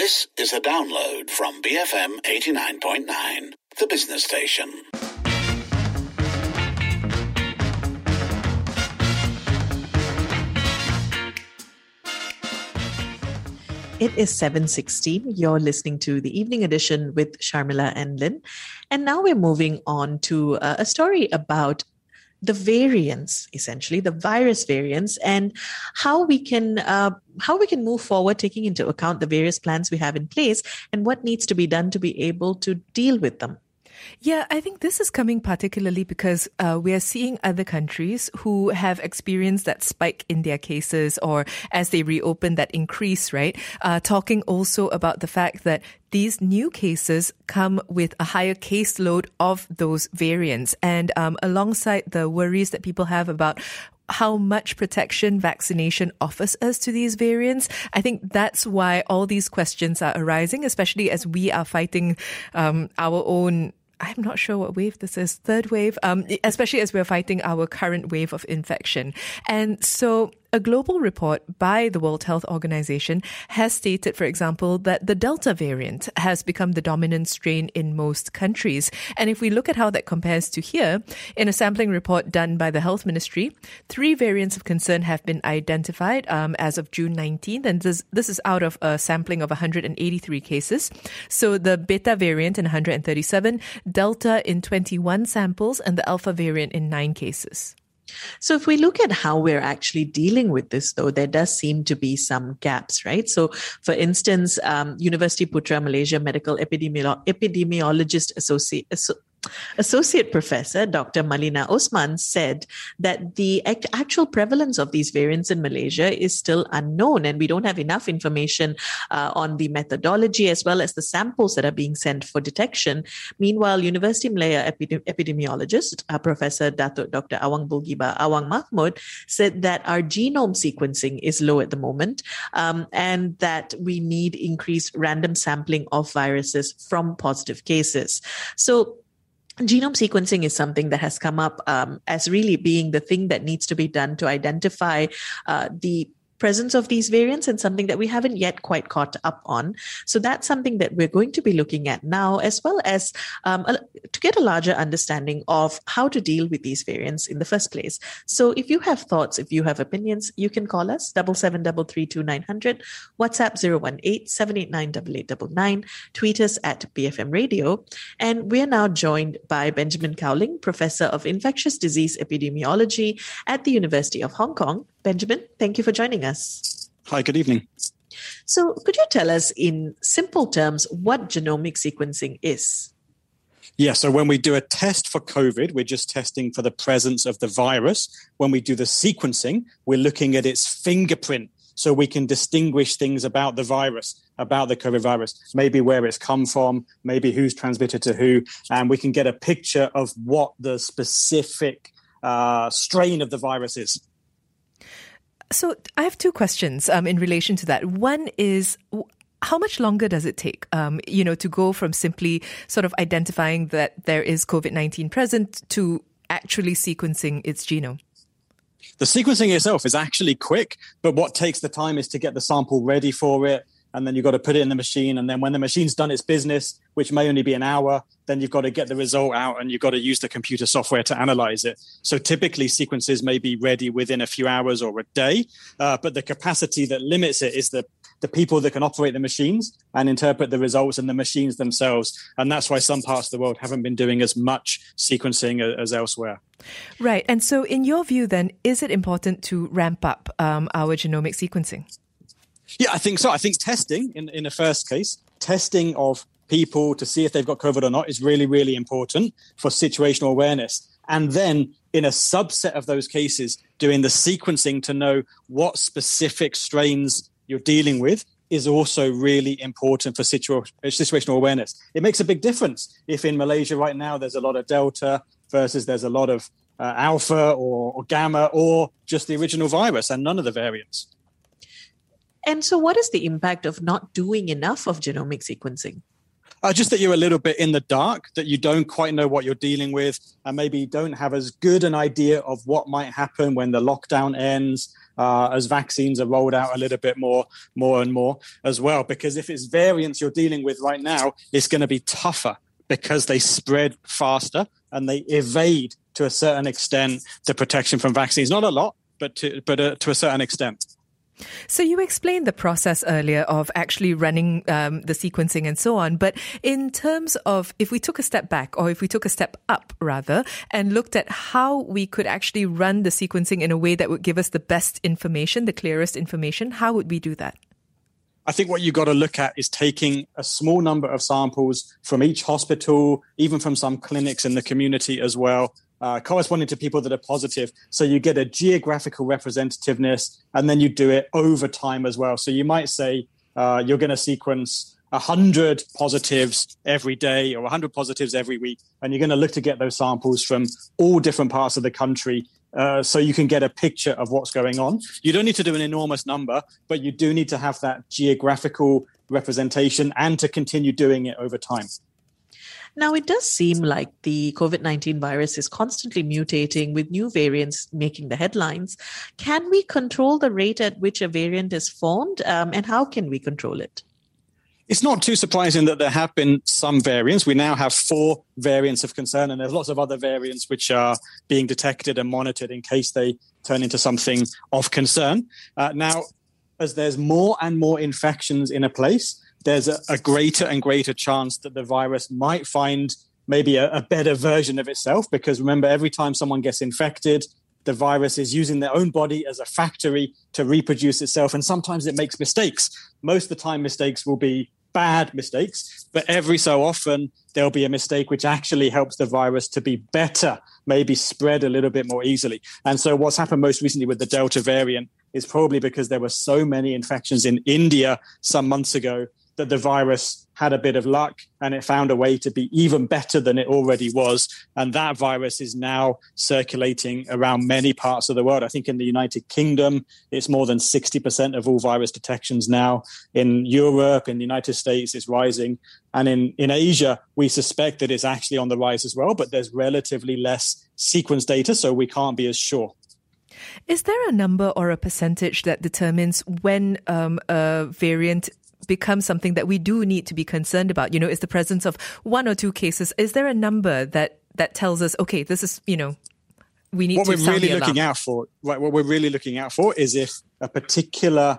This is a download from BFM 89.9, the business station. It is 7:16. You're listening to the evening edition with Sharmila and Lynn. And now we're moving on to a story about the variants, essentially, the virus variants, and how we can move forward, taking into account the various plans we have in place and what needs to be done to be able to deal with them. Yeah, I think this is coming particularly because we are seeing other countries who have experienced that spike in their cases, or as they reopen, that increase, right? Talking also about the fact that these new cases come with a higher caseload of those variants. And alongside the worries that people have about how much protection vaccination offers us to these variants, I think that's why all these questions are arising, especially as we are fighting our own, I'm not sure what wave this is, third wave, especially as we're fighting our current wave of infection. And so a global report by the World Health Organization has stated, for example, that the Delta variant has become the dominant strain in most countries. And if we look at how that compares to here, in a sampling report done by the Health Ministry, 3 variants of concern have been identified as of June 19th. And this is out of a sampling of 183 cases. So the Beta variant in 137, Delta in 21 samples, and the Alpha variant in 9 cases. So if we look at how we're actually dealing with this, though, there does seem to be some gaps, right? So, for instance, University Putra Malaysia Medical Epidemiologist Associate Professor Dr. Malina Osman said that the actual prevalence of these variants in Malaysia is still unknown, and we don't have enough information on the methodology as well as the samples that are being sent for detection. Meanwhile, University Malaya epidemiologist Professor Dr. Awang Bulgiba Awang Mahmud said that our genome sequencing is low at the moment, and that we need increased random sampling of viruses from positive cases. So genome sequencing is something that has come up as really being the thing that needs to be done to identify the presence of these variants, and something that we haven't yet quite caught up on. So that's something that we're going to be looking at now, as well as to get a larger understanding of how to deal with these variants in the first place. So if you have thoughts, if you have opinions, you can call us 77332900, WhatsApp 018-789-8899, tweet us at BFM Radio. And we're now joined by Benjamin Cowling, Professor of Infectious Disease Epidemiology at the University of Hong Kong. Benjamin, thank you for joining us. Hi, good evening. So could you tell us in simple terms what genomic sequencing is? Yeah, so when we do a test for COVID, we're just testing for the presence of the virus. When we do the sequencing, we're looking at its fingerprint, so we can distinguish things about the virus, about the COVID virus, maybe where it's come from, maybe who's transmitted to who, and we can get a picture of what the specific strain of the virus is. So I have 2 questions in relation to that. One is, how much longer does it take, to go from simply sort of identifying that there is COVID-19 present to actually sequencing its genome? The sequencing itself is actually quick, but what takes the time is to get the sample ready for it. And then you've got to put it in the machine. And then when the machine's done its business, which may only be an hour, then you've got to get the result out and you've got to use the computer software to analyze it. So typically sequences may be ready within a few hours or a day. But the capacity that limits it is the people that can operate the machines and interpret the results, and the machines themselves. And that's why some parts of the world haven't been doing as much sequencing as elsewhere. Right. And so in your view, then, is it important to ramp up our genomic sequencing? Yeah, I think so. I think testing in the first case, testing of people to see if they've got COVID or not is really, really important for situational awareness. And then in a subset of those cases, doing the sequencing to know what specific strains you're dealing with is also really important for situational awareness. It makes a big difference if in Malaysia right now there's a lot of Delta versus there's a lot of Alpha or Gamma, or just the original virus and none of the variants. And so what is the impact of not doing enough of genomic sequencing? Just that you're a little bit in the dark, that you don't quite know what you're dealing with, and maybe don't have as good an idea of what might happen when the lockdown ends, as vaccines are rolled out a little bit more and more as well. Because if it's variants you're dealing with right now, it's going to be tougher because they spread faster and they evade, to a certain extent, the protection from vaccines. Not a lot, but to a certain extent. So you explained the process earlier of actually running the sequencing and so on. But in terms of if we took a step back, or if we took a step up rather, and looked at how we could actually run the sequencing in a way that would give us the best information, the clearest information, how would we do that? I think what you've got to look at is taking a small number of samples from each hospital, even from some clinics in the community as well, corresponding to people that are positive. So you get a geographical representativeness, and then you do it over time as well. So you might say you're going to sequence 100 positives every day or 100 positives every week, and you're going to look to get those samples from all different parts of the country. So you can get a picture of what's going on. You don't need to do an enormous number, but you do need to have that geographical representation and to continue doing it over time. Now, it does seem like the COVID-19 virus is constantly mutating with new variants making the headlines. Can we control the rate at which a variant is formed, and how can we control it? It's not too surprising that there have been some variants. We now have 4 variants of concern, and there's lots of other variants which are being detected and monitored in case they turn into something of concern. Now, as there's more and more infections in a place, there's a greater and greater chance that the virus might find maybe a better version of itself. Because remember, every time someone gets infected, the virus is using their own body as a factory to reproduce itself. And sometimes it makes mistakes. Most of the time, mistakes will be bad mistakes, but every so often there'll be a mistake which actually helps the virus to be better, maybe spread a little bit more easily. And so what's happened most recently with the Delta variant is probably because there were so many infections in India some months ago that the virus had a bit of luck and it found a way to be even better than it already was. And that virus is now circulating around many parts of the world. I think in the United Kingdom, it's more than 60% of all virus detections now. In Europe, in the United States, it's rising. And in Asia, we suspect that it's actually on the rise as well, but there's relatively less sequence data, so we can't be as sure. Is there a number or a percentage that determines when a variant becomes something that we do need to be concerned about? You know, is the presence of 1 or 2 cases, is there a number that tells us, okay, this is, we need to sound the alarm? What we're really looking out for is if a particular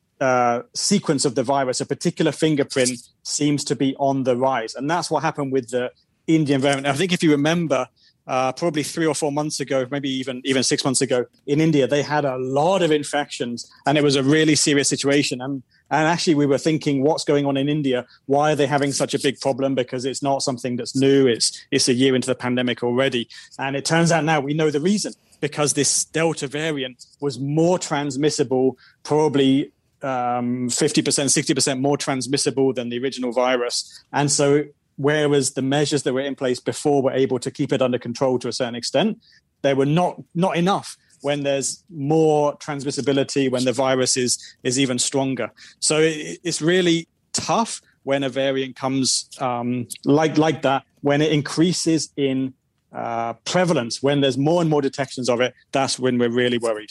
sequence of the virus, a particular fingerprint seems to be on the rise. And that's what happened with the Indian variant. I think if you remember, probably 3 or 4 months ago, maybe even 6 months ago, in India, they had a lot of infections and it was a really serious situation. And actually, we were thinking, what's going on in India? Why are they having such a big problem? Because it's not something that's new. It's a year into the pandemic already. And it turns out now we know the reason, because this Delta variant was more transmissible, probably 50%, 60% more transmissible than the original virus. And so whereas the measures that were in place before were able to keep it under control to a certain extent, they were not enough when there's more transmissibility, when the virus is even stronger. So it's really tough when a variant comes like that, when it increases in prevalence, when there's more and more detections of it, that's when we're really worried.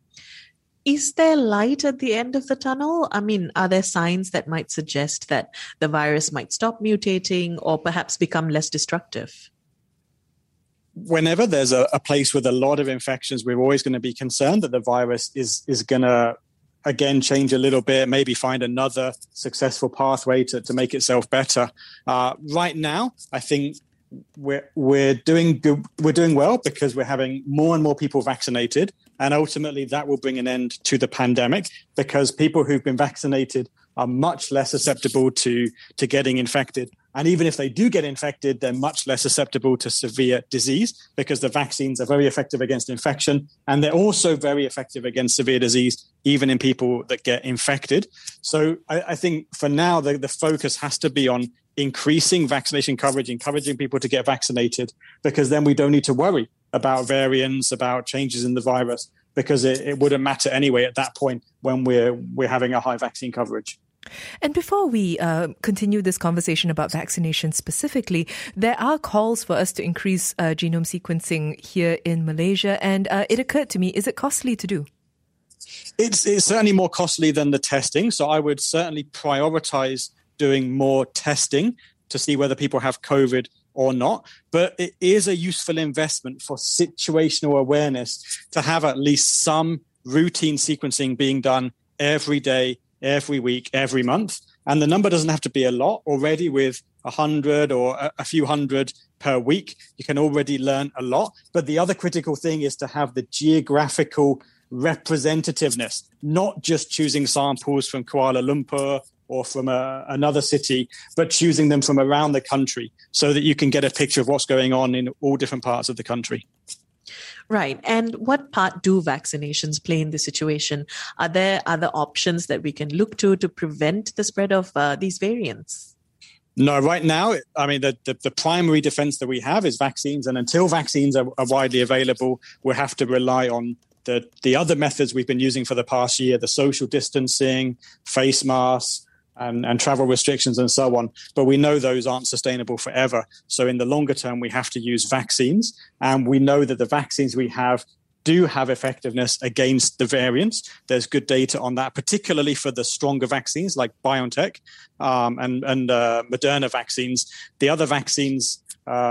Is there light at the end of the tunnel? I mean, are there signs that might suggest that the virus might stop mutating or perhaps become less destructive? Whenever there's a place with a lot of infections, we're always going to be concerned that the virus is going to, again, change a little bit, maybe find another successful pathway to make itself better. Right now, I think we're doing good. We're doing well because we're having more and more people vaccinated. And ultimately, that will bring an end to the pandemic because people who've been vaccinated are much less susceptible to getting infected. And even if they do get infected, they're much less susceptible to severe disease because the vaccines are very effective against infection. And they're also very effective against severe disease, even in people that get infected. So I think for now, the focus has to be on increasing vaccination coverage, encouraging people to get vaccinated, because then we don't need to worry about variants, about changes in the virus, because it wouldn't matter anyway at that point when we're having a high vaccine coverage. And before we continue this conversation about vaccination specifically, there are calls for us to increase genome sequencing here in Malaysia. And it occurred to me, is it costly to do? It's certainly more costly than the testing. So I would certainly prioritize doing more testing to see whether people have COVID or not. But it is a useful investment for situational awareness to have at least some routine sequencing being done every day, every week, every month. And the number doesn't have to be a lot. Already with 100 or a few hundred per week, you can already learn a lot. But the other critical thing is to have the geographical representativeness, not just choosing samples from Kuala Lumpur or from another city, but choosing them from around the country so that you can get a picture of what's going on in all different parts of the country. Right. And what part do vaccinations play in this situation? Are there other options that we can look to prevent the spread of these variants? No, right now, I mean, the primary defense that we have is vaccines. And until vaccines are widely available, we'll have to rely on the other methods we've been using for the past year, the social distancing, face masks, and travel restrictions and so on. But we know those aren't sustainable forever. So in the longer term, we have to use vaccines. And we know that the vaccines we have do have effectiveness against the variants. There's good data on that, particularly for the stronger vaccines like BioNTech and Moderna vaccines. The other vaccines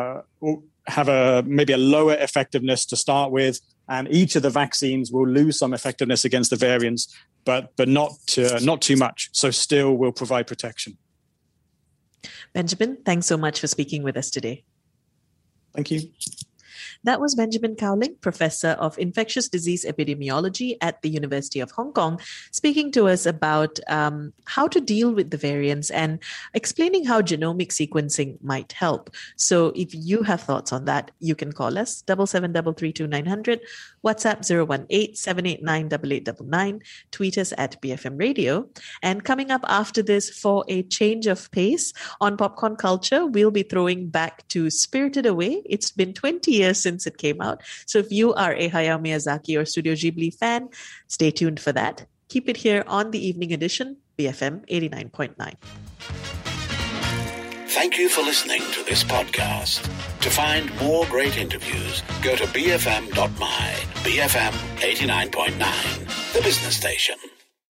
have maybe a lower effectiveness to start with, and each of the vaccines will lose some effectiveness against the variants, but not too much. So still will provide protection. Benjamin, thanks so much for speaking with us today. Thank you. That was Benjamin Cowling, Professor of Infectious Disease Epidemiology at the University of Hong Kong, speaking to us about how to deal with the variants and explaining how genomic sequencing might help. So if you have thoughts on that, you can call us 77332900, WhatsApp 018-789-8899, tweet us at BFM Radio. And coming up after this, for a change of pace on Popcorn Culture, we'll be throwing back to Spirited Away. It's been 20 years since it came out. So if you are a Hayao Miyazaki or Studio Ghibli fan, stay tuned for that. Keep it here on the Evening Edition, BFM 89.9. Thank you for listening to this podcast. To find more great interviews, go to bfm.my, BFM 89.9, the business station.